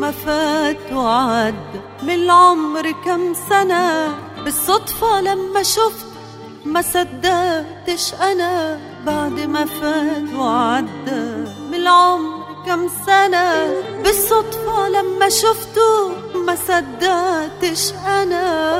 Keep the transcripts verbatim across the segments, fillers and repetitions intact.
ما فات وعدى من العمر كم سنة، بالصدفة لما شفت ما صدقتش أنا. بعد ما فات وعدى من العمر كم سنة، بالصدفة لما شفته ما صدقتش أنا.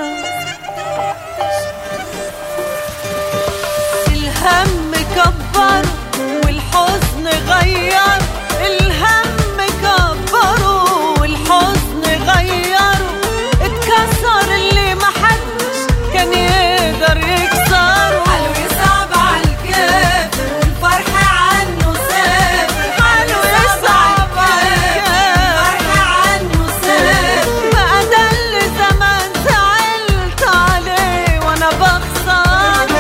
الهم كبر والحزن غير، الهم كبر والحزن غير، اتكسر اللي ما حدش كان يقدر يكسره. حلو يصعب عالكافر والفرح عنه سافر، حلو يصعب عالكافر والفرح عنه سافر. بقى ده اللي زمان زعلت عليه وانا بخسره.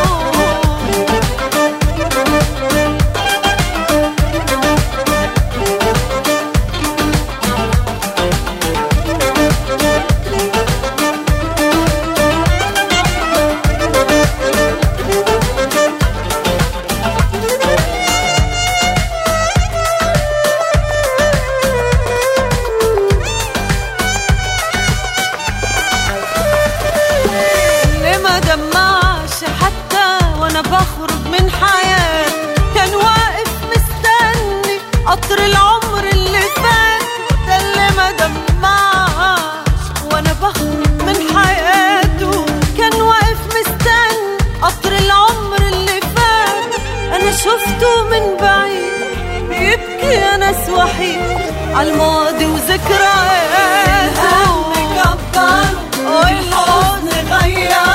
دمعش حتى وانا بخرج من حياتي، كان واقف مستني قطر العمر اللي فات. ده اللي ما دمعش وانا بخرج من حياته، كان واقف مستني قطر العمر اللي فات. انا شفته من بعيد بيبكي يا ناس وحيد عالماضي وذكرياته. الهم كبر والحزن غير،